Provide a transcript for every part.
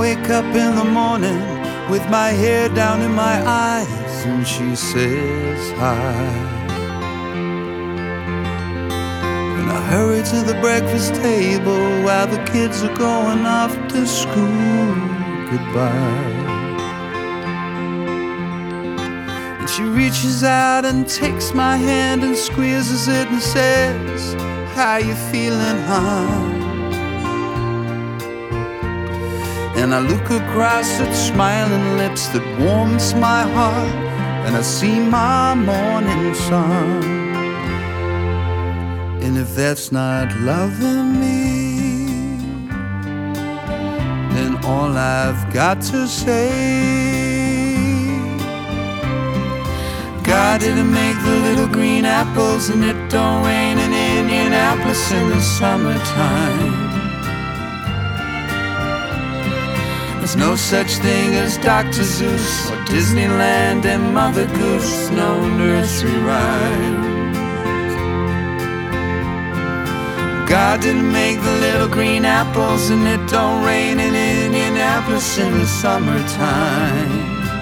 wake up in the morning with my hair down in my eyes and she says hi. And I hurry to the breakfast table while the kids are going off to school. Goodbye. And she reaches out and takes my hand and squeezes it and says, how you feeling, huh? And I look across at smiling lips that warms my heart, and I see my morning sun. And if that's not loving me, then all I've got to say, God didn't make the little green apples, and it don't rain in Indianapolis in the summertime. There's no such thing as Dr. Zeus or Disneyland and Mother Goose, no nursery rhymes. God didn't make the little green apples, and it don't rain in Indianapolis in the summertime.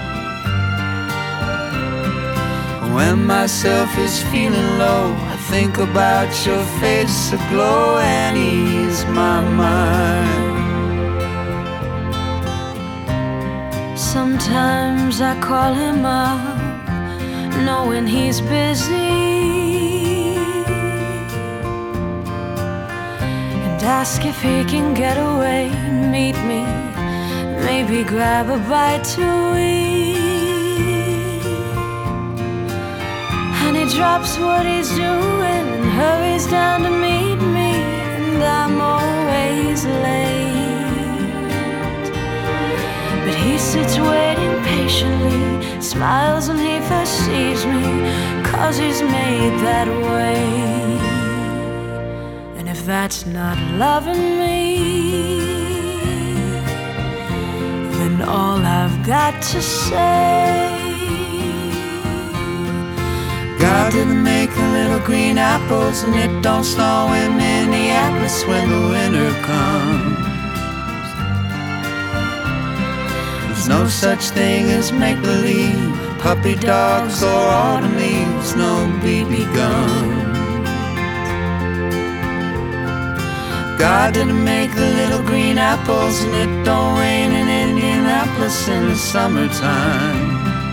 When myself is feeling low, I think about your face aglow and ease my mind. Sometimes I call him up, knowing he's busy, and ask if he can get away, meet me, maybe grab a bite to eat. And he drops what he's doing and hurries down to meet me, and I'm always late. But he sits waiting patiently, smiles when he first sees me, 'cause he's made that way. And if that's not loving me, then all I've got to say, God didn't make the little green apples, and it don't snow in Minneapolis when the winter comes. There's no such thing as make-believe, puppy dogs or autumn leaves, no BB guns. God didn't make the little green apples, and it don't rain in Indianapolis in the summertime.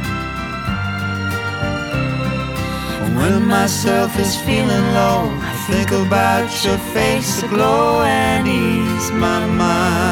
When myself is feeling low, I think about your face aglow and ease my mind.